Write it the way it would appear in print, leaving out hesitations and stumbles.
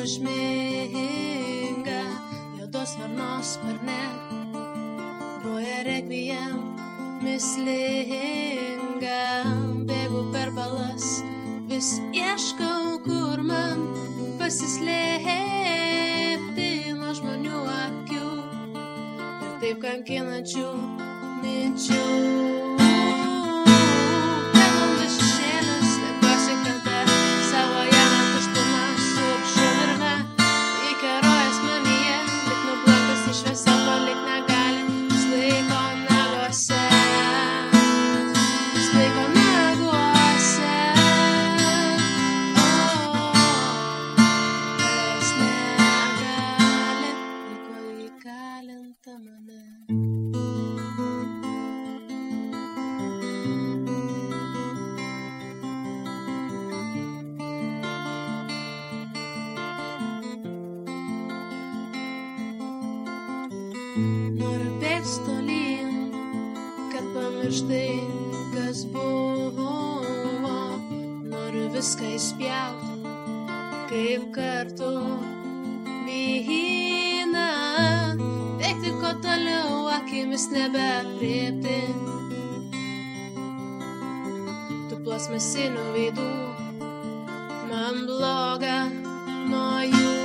nuožminga, juodos varnos sparne, groja rekviem mįslinga, bėgu per balas, vis ieškau, kur man pasislėpti nuo žmonių akių ir taip kankinančių minčių. Noriu bėgti tolyn, kad pamirštai, kas buvo. Noriu viską įspjauti, kaip kartu vyną. Bėgti ko toliau, akimis nebeaprėpti tų plasmasinių veidų. Man bloga nuo jų.